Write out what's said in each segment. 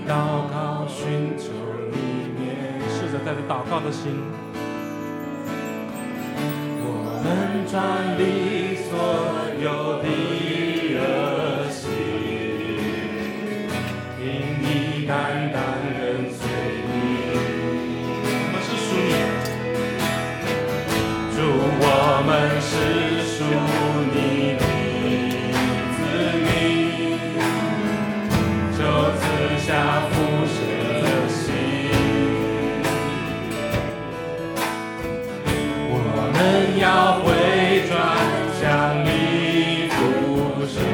祷告寻求你面，试着带着祷告的心，我们转离所有的恶行，因你单单跟随你。我们是属你，主，我们是属你的子民，就赐下福神的心。我们要回转向你福神，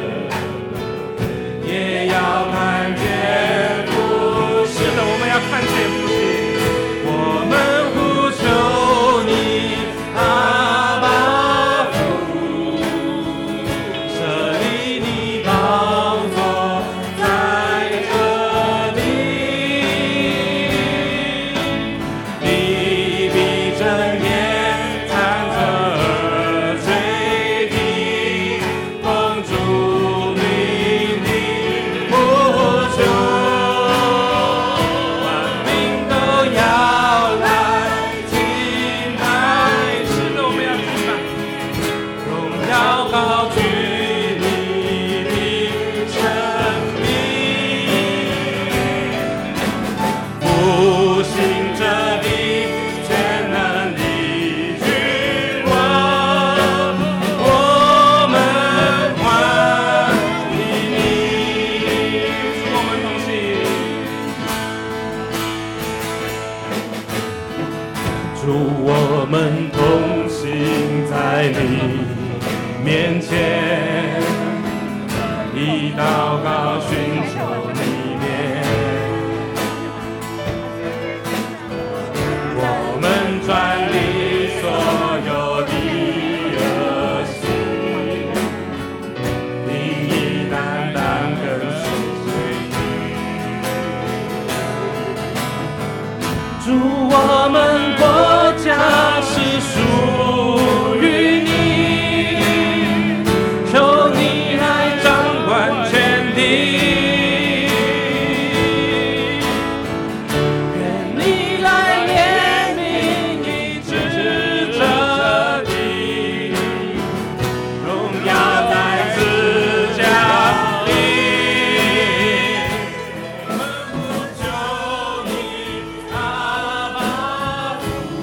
也要看见福神。是的，我们要看见福神。我们呼求你，阿爸父，设立你宝座在这里，你必睁眼看着而垂听，奉主命令呼求，万民都要来敬拜。是的，我们要敬拜，荣耀高举你的生命，复兴这地全能的君王，我们欢迎你，主，我们同行。主，我们同行在你面前，以祷告寻求你面，我们转离所有的恶行，因你单单跟随你。主，我们国家是属于你，求你来掌管全地，愿你来怜悯医治这地，荣耀在自家里。我们呼求你，阿爸父，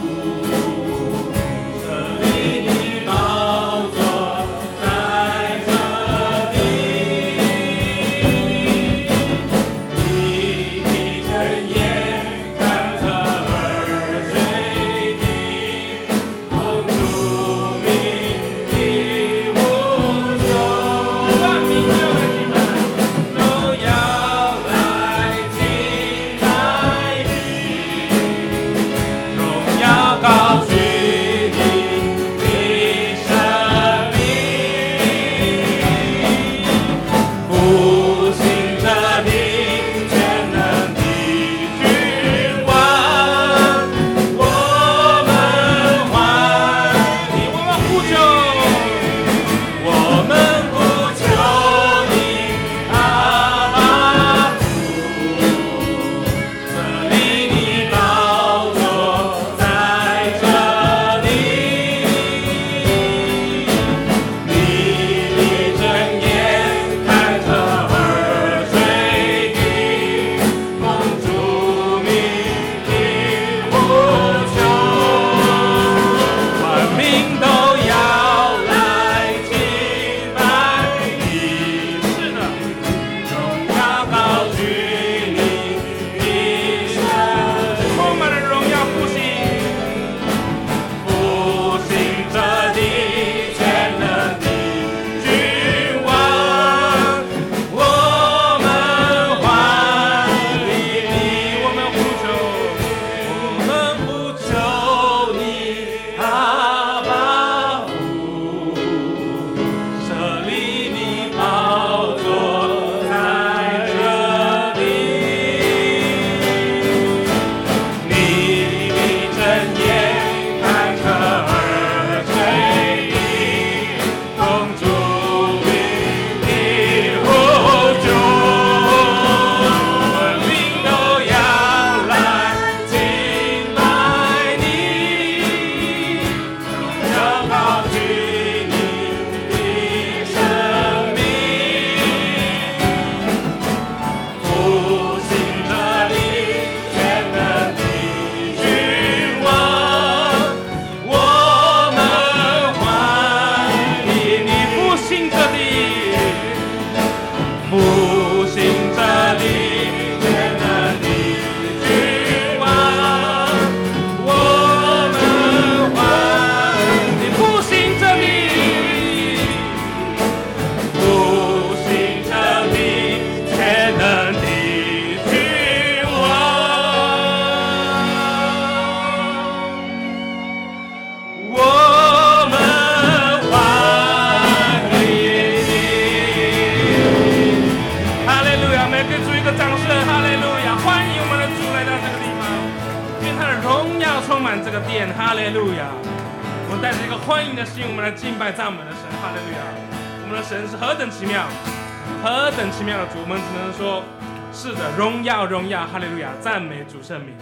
荣耀充满这个殿，哈利路亚！我们带着一个欢迎的心，我们来敬拜赞美的神，哈利路亚！我们的神是何等奇妙，何等奇妙的主，我们只能说，是的，荣耀荣耀，哈利路亚！赞美主圣名。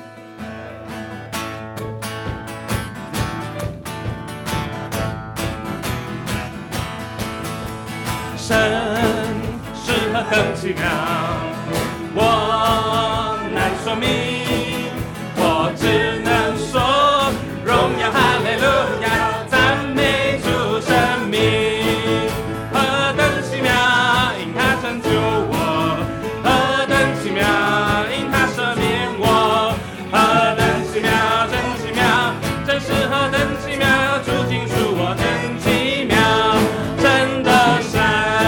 神是何等奇妙，我难说明，我只能说荣耀哈利路亚，赞美主圣名。何等奇妙，因他拯救我；何等奇妙，因他赦免我；何等奇妙，真奇妙，真是何等奇妙，主竟属我真奇妙，真的神。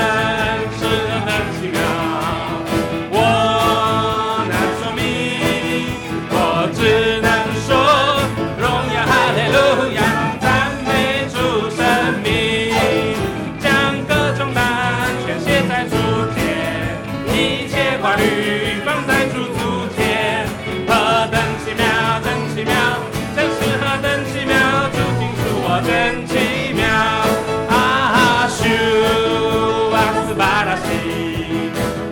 真奇妙，啊，主は素晴らしい。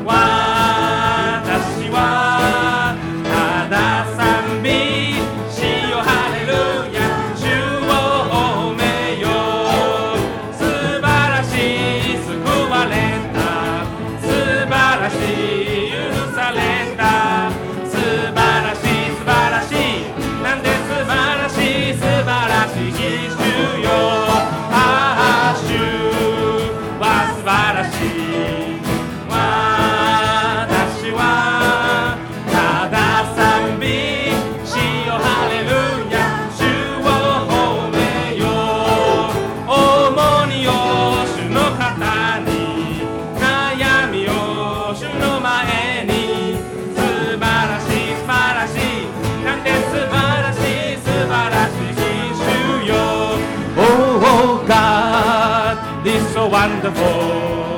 私はただ賛美しよう、ハレルヤ、主を褒めよう。素晴らしい、救われた。素晴らしい、許された。素晴らしい、素晴らしい。なんで素晴らしい、素晴らしい。So wonderful,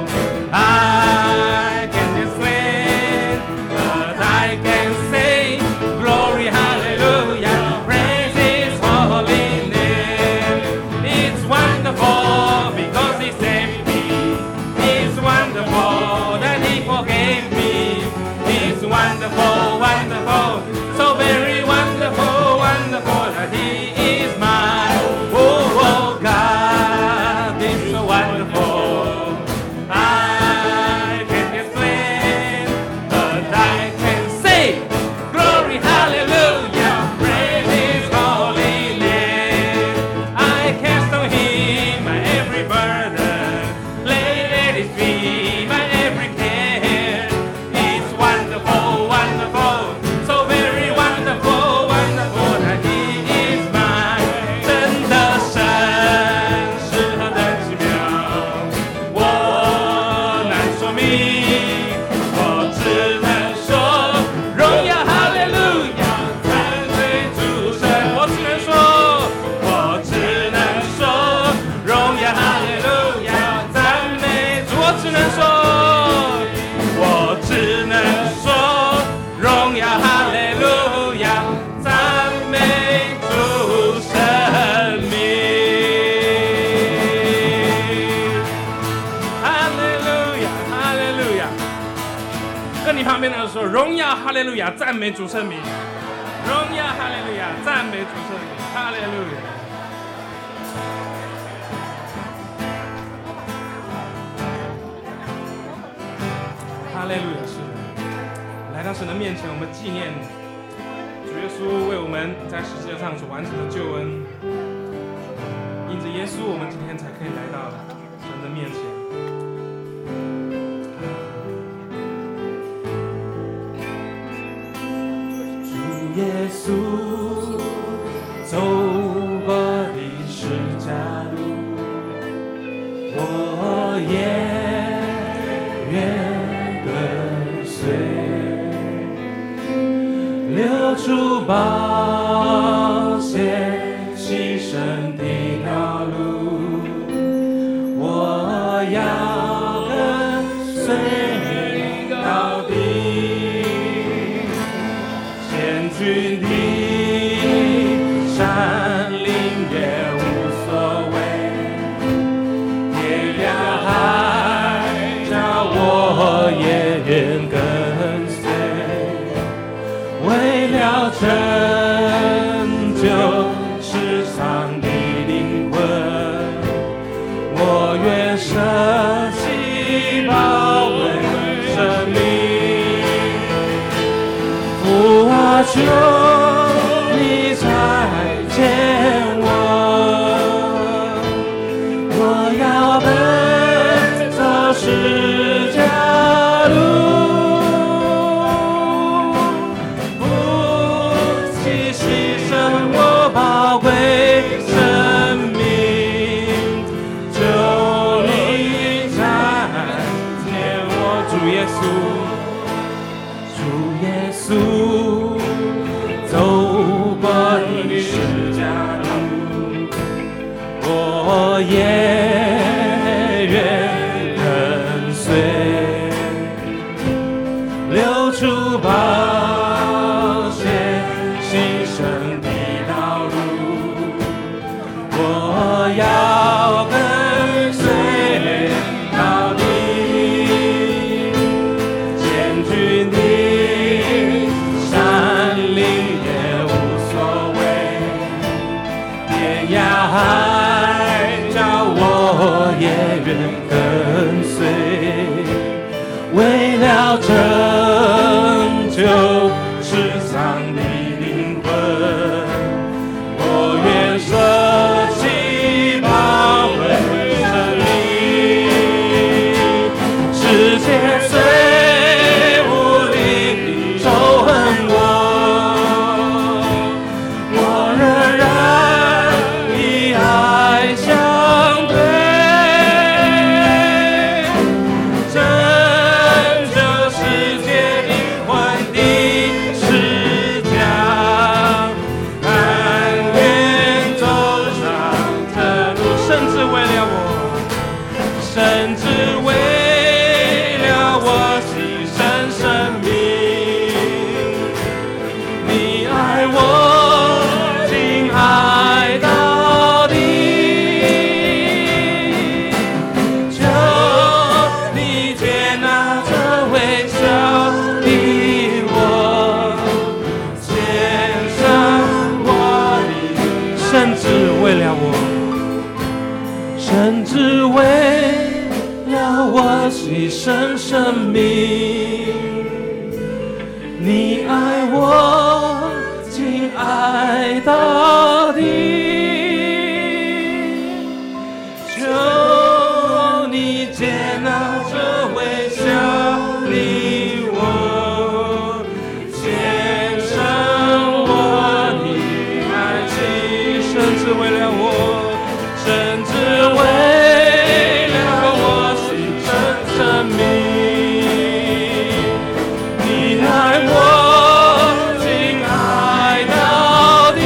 I can explain, but I can say, glory, hallelujah, praise His holy name. It's wonderful because He saved me. It's wonderful that He forgave me. It's wonderful, wonderful, so very wonderful, wonderful that He is mine. Oh, oh God, it's so wonderful.说荣耀哈利路亚，赞美主圣名，荣耀哈利路亚，赞美主圣名，哈利路亚。哈利路亚，是来到神的面前，我们纪念主耶稣为我们在十字架上所完成的救恩。因着耶稣，我们今天才可以来到神的面前。耶稣走过的十字路，我也愿跟随，流出宝血牺牲的道路，我要跟随到底。千军的也无所谓。天涯海角我也愿跟随，为了拯救世上的灵魂，我愿舍弃宝贵生命。父啊，求你再见我，我要奔走十架路，不惜牺牲我宝贵生命，求你再见我，主耶稣，主耶稣。走过你十架路，我也愿跟随，流出宝血牺牲的道路，我要跟随到底，坚决你山林也无所谓，天涯海角我也愿跟随，为了拯救世上的灵魂，我愿舍弃宝贵生命。世界虽无力仇恨我，我仍然以爱相对，拯救世界灵魂的世家，甘愿走上这路，甚至为了我，甚至为了我牺牲生命。你爱我，敬爱到底，求你接纳这微笑的我，献上我的，甚至为了我，甚至为了我牺牲生命。你爱我，敬爱到底，求你接纳这微笑的我，献上我的爱情，甚至为了我，甚至为了我牺牲生命。你爱我，敬爱到底，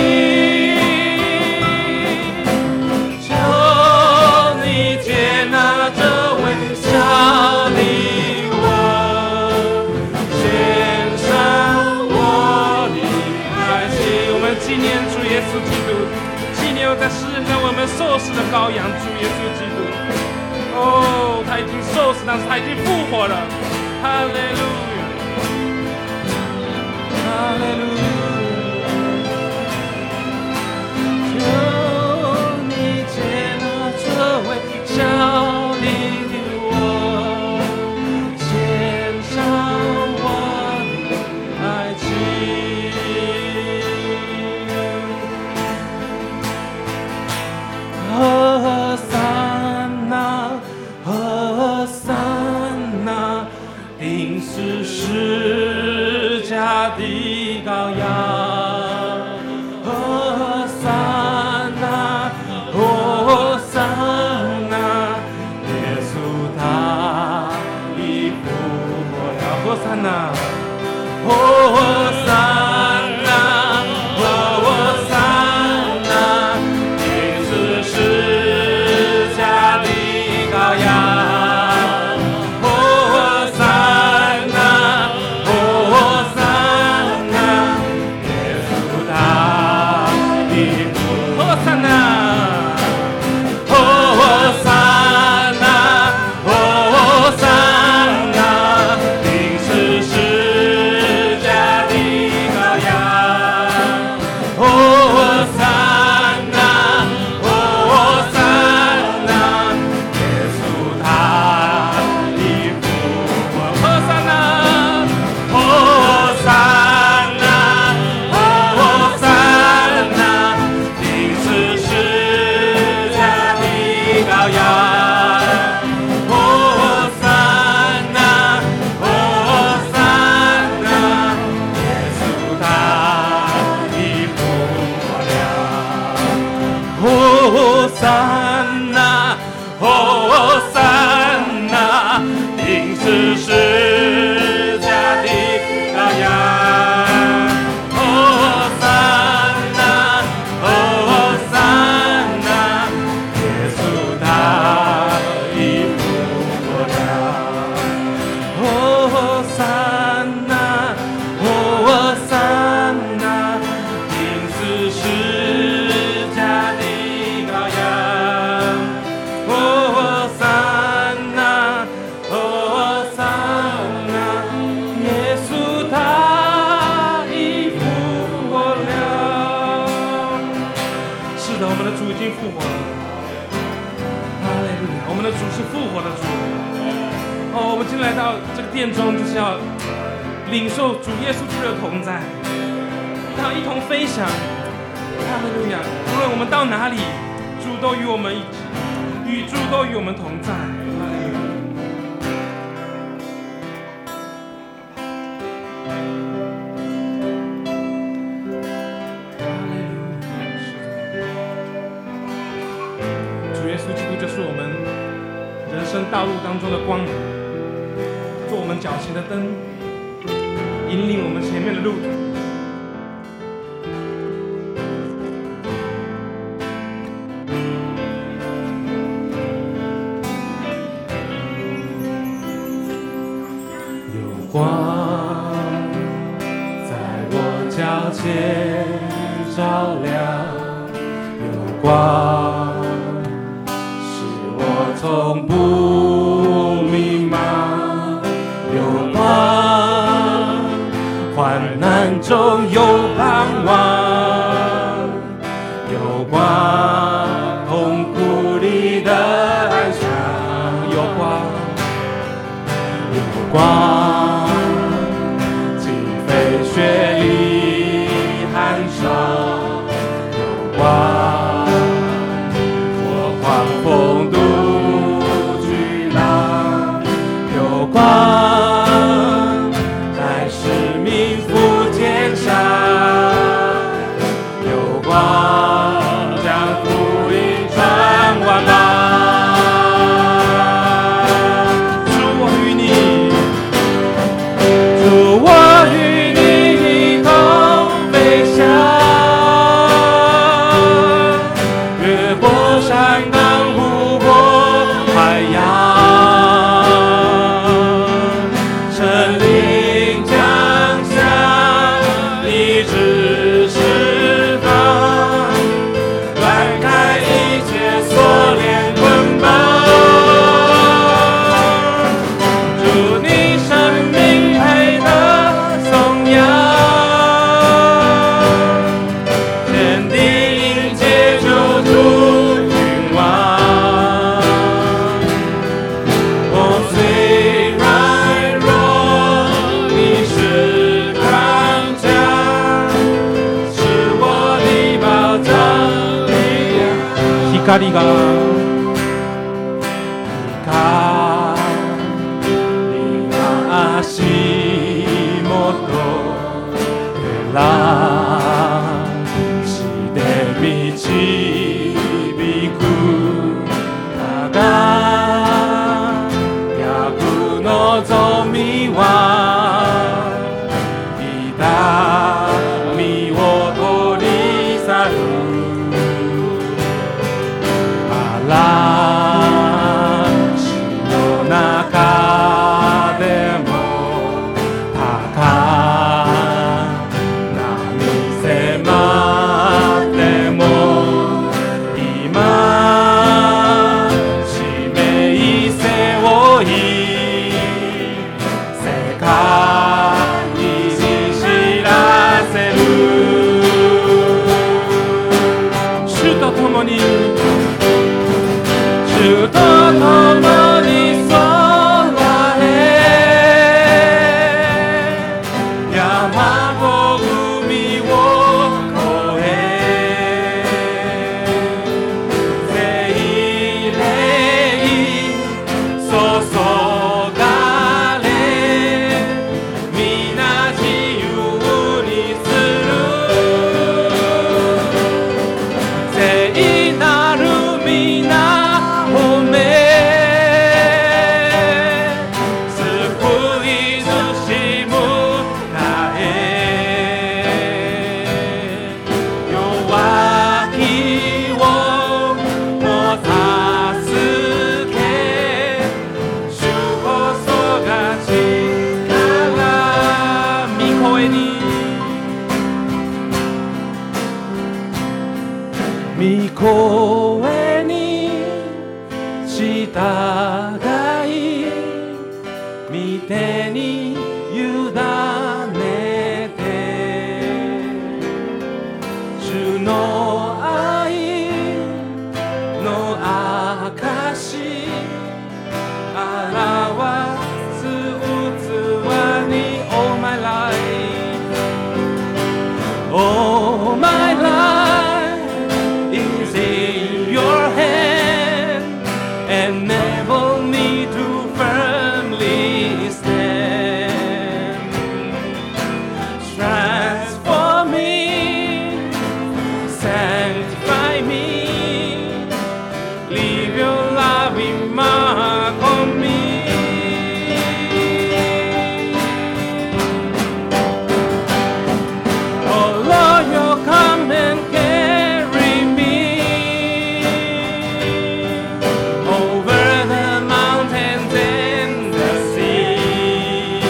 求你接纳这微笑的我，献上我的爱情。我们纪念主耶稣基督，纪念在世上我们受死的羔羊主耶稣基督。哦，他已经受死，但是他已经复活了。哈利路亚，哈利路亚。求你接纳这微笑的我，献上我的爱情。和散那，和散那，定是十架的羔羊。和散那，和散那，耶稣他已复活了。和散那，和散那，和散那，定是十架的羔羊。和散那，和散那，耶稣他已复活。和散那。 复活了。哈利路亚！我们的主是复活的主。我们今天来到这个殿中，就是要领受主耶稣基督的同在，要一同飞翔。哈利路亚！无论我们到哪里，主都与我们一起，与主都与我们同在。哈利路亚！主耶稣基督就是我们人生道路当中的光明，做我们脚前的灯，引领我们前面的路途。有光在我脚前照亮，有光使我从不迷茫，有光患难中有盼望，有光痛苦里的安详，有光，有光尽飞雪里寒霜，有光我狂风度巨浪，有光在使命福肩上，有光将福音传万邦。主我与你，主我与你一同飞翔，越过山岗湖泊海洋，神灵降下，医治释放，断开一切锁链捆绑。祝你生命配得颂扬，天地迎接救主君王。虽软弱，你是刚强，是我的保障力量。光が足元照して導く輝く望みは痛みを取り去る嵐の中でも主と共に空へ山と海を越え聖霊注がれ皆自由にする聖なる皆褒め救い主迎え弱きをも助け主こそが力御声に御声に従い御手に委ねて主の愛 For my life is in your hand, enable me to firmly stand. Transform me, sanctify me, leave your loving mark on me. Oh Lord, you come and carry me over the mountains and the sea.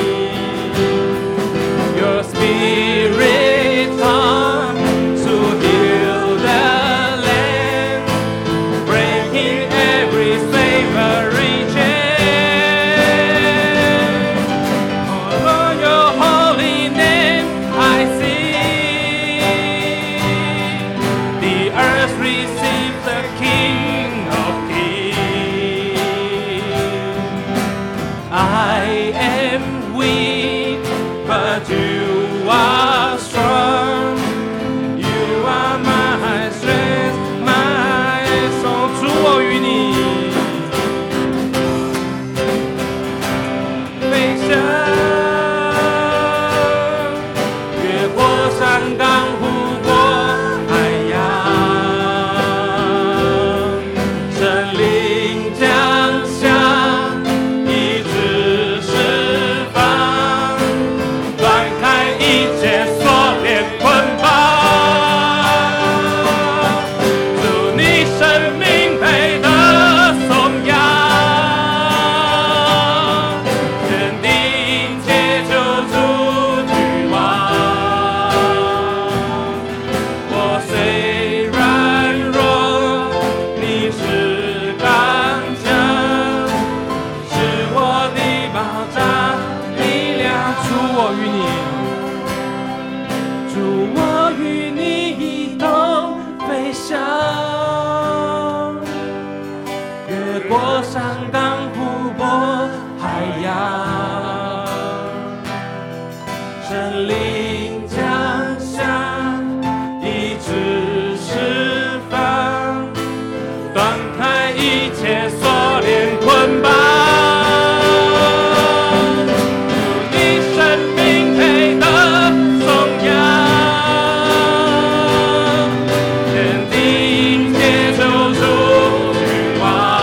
Your Spirit comes to heal the land, breaking every slavery chain. Oh Lord, your holy name I sing. The earth receives the King of Kings. I am weak, but you are strong. You are my strength, my song. 主，我与你飞翔，越过山岗，湖泊海洋，神灵降下，医治释放，断开一切锁链捆绑。祝你生命配得颂扬，天地皆救主君王。我虽软弱，你是刚强，是我的保障力量。主，我与你，主，我与你一同飞翔，越过山岗、湖泊、海洋，神灵降下，医治释放，断开一切锁链捆绑。祝你生命配得颂扬，天地皆救主君王。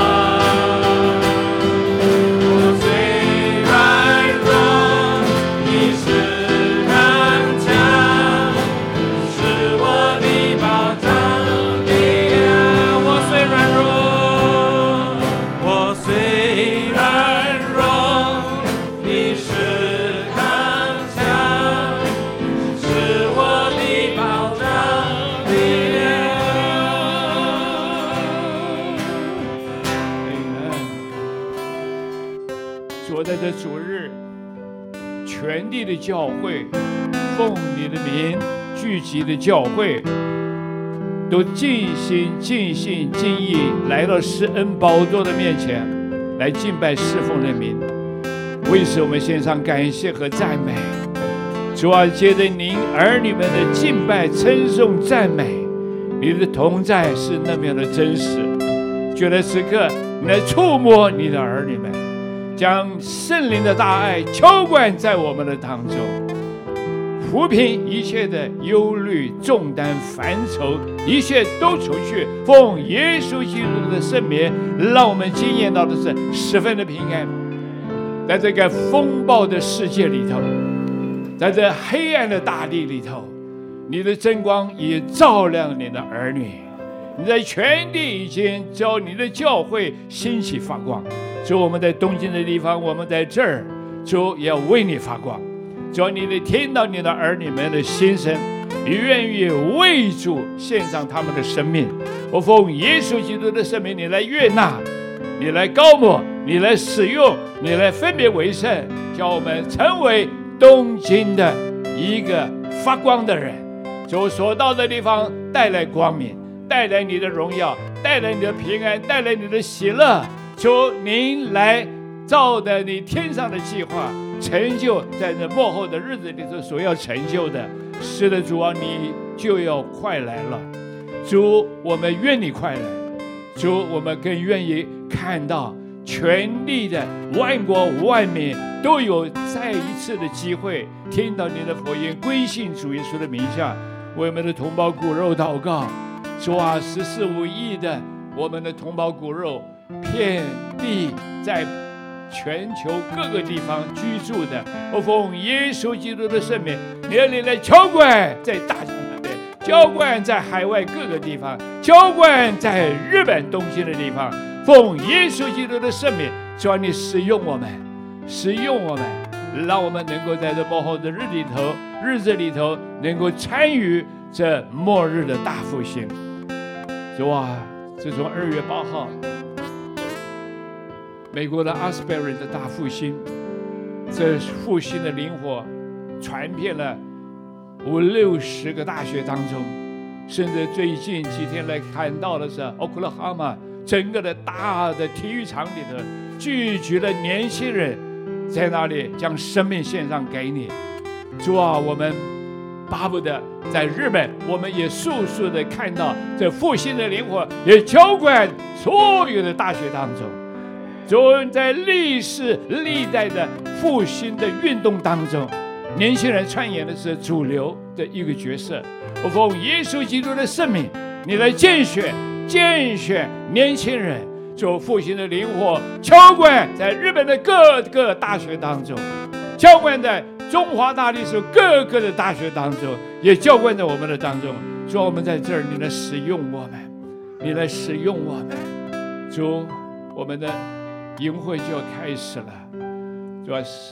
我虽软弱，你是刚强，是我的保障力量。我虽软弱，我虽软弱，你是刚强，是我的保障力量。 主，在这主日，全地的教会奉你的名聚集的教会，都尽心尽性尽意来到施恩宝座的面前，来敬拜侍奉的名。为此，我们献上感谢和赞美。主啊，借着您儿女们的敬拜、称颂、赞美，你的同在是那么样的真实。就在此刻，你来触摸你的儿女们，将圣灵的大爱浇灌在我们的当中，抚平一切的忧虑、重担、烦愁，一切都除去。奉耶稣基督的圣名，让我们经验到的是十分的平安。在这个风暴的世界里头，在这黑暗的大地里头，你的真光也照亮你的儿女。你在全地已经叫你的教会兴起发光。主，我们在东京的地方，我们在这儿，主也要为你发光。主，你得听到你的儿女们的心声，你愿意为主献上他们的生命。我奉耶稣基督的圣名，你来悦纳，你来膏抹，你来使用，你来分别为圣，叫我们成为东京的一个发光的人。主，所到的地方带来光明，带来你的荣耀，带来你的平安，带来你的喜乐。主，您来照着你天上的计划， 成就在这末后的日子里头所要成就的。是的，主啊，你就要快来了。主，我们愿你快来。主，我们更愿意看到全地的万国万民都有再一次的机会听到你的福音，归信主耶稣的名下，为我们的同胞骨肉祷告。主啊，14、15亿的我们的同胞骨肉，遍地在全球各个地方居住的，我奉耶稣基督的圣名，你的灵来浇灌在大江南北，浇灌在海外各个地方，浇灌在日本东京的地方，奉耶稣基督的圣名，主啊，你使用我们，使用我们，让我们能够在这末后的日子里头，能够参与这末日的大复兴。主啊，自从2月8号，美国的阿斯贝瑞的大复兴，这复兴的灵火传遍了50、60个大学当中，甚至最近几天来看到的是奥克拉荷马整个的大的体育场里头聚集了年轻人，在那里将生命献上给你。主啊，我们巴不得在日本，我们也速速的看到这复兴的灵火也浇灌所有的大学当中。主，在历世历代的复兴的运动当中，年轻人扮演的是主流的一个角色。我奉耶稣基督的圣名，你来拣选年轻人，做复兴的灵火浇灌在日本的各个大学当中，浇灌在中华大地所各个的大学当中，也浇灌在我们的当中。主，我们在这儿，你来使用我们，你来使用我们。主，我们的营会就要开始了。主要是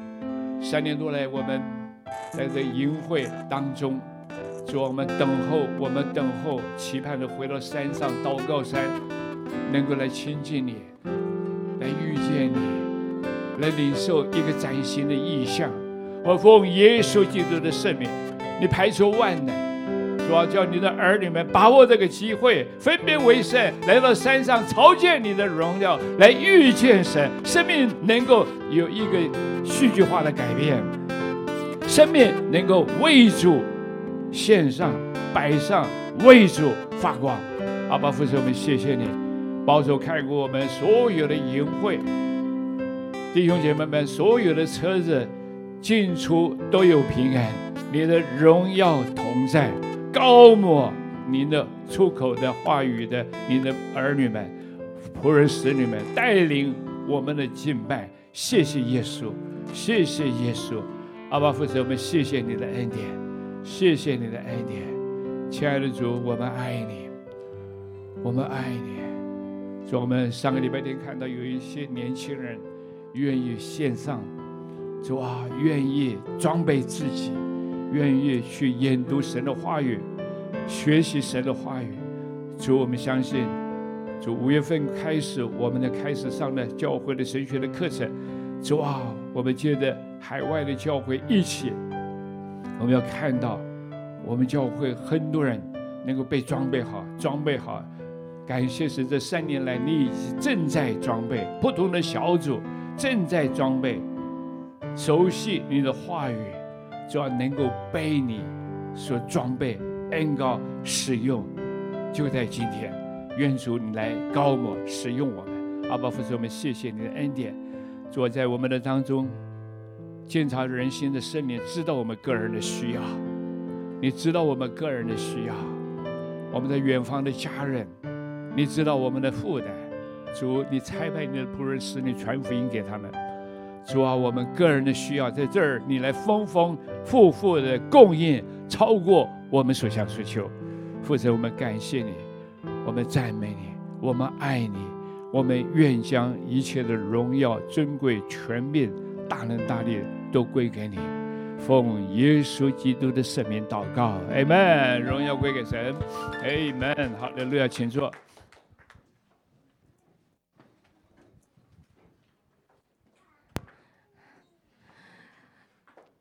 3年多来，我们在这营会当中，主，我们等候，期盼着回到山上祷告山，能够来亲近你，来遇见你，来领受一个崭新的意象。我奉耶稣基督的圣名，你排除万难，主要叫你的儿女们把握这个机会，分别为圣，来到山上朝见你的荣耀，来遇见神，生命能够有一个戏剧化的改变，生命能够为主献上摆上，为主发光。阿爸父神，我们谢谢你，保守看顾我们所有的营会，弟兄姐妹们，所有的车子进出都有平安，你的荣耀同在，高抹你的出口的话语的你的儿女们、仆人使女们，带领我们的敬拜。谢谢耶稣，谢谢耶稣。阿爸父神，我们谢谢你的恩典，谢谢你的恩典。亲爱的主，我们爱你，我们爱你。主，我们上个礼拜天看到有一些年轻人愿意献上，主啊，愿意装备自己，愿意去研读神的话语，学习神的话语。主，我们相信，主5月份开始，我们开始上的教会的神学的课程。主啊，我们接着海外的教会一起，我们要看到我们教会很多人能够被装备好。感谢神，这3年来你正在装备不同的小组，正在装备，熟悉你的话语，就要能够被你所装备，恩膏使用。就在今天，愿主你来膏抹使用我们。阿爸父神，我们谢谢你的恩典。主，在我们的当中鉴察人心的圣灵知道我们个人的需要，你知道我们个人的需要，我们在远方的家人，你知道我们的负担。主，你差派你的仆人使你传福音给他们。主啊，我们个人的需要在这儿，你来丰丰富富的供应，超过我们所想所求。父神，我们感谢你，我们赞美你，我们爱你，我们愿将一切的荣耀、尊贵、权柄、大能大力都归给你。奉耶稣基督的圣名祷告，阿们。荣耀归给神，阿们。好，路亚，请坐。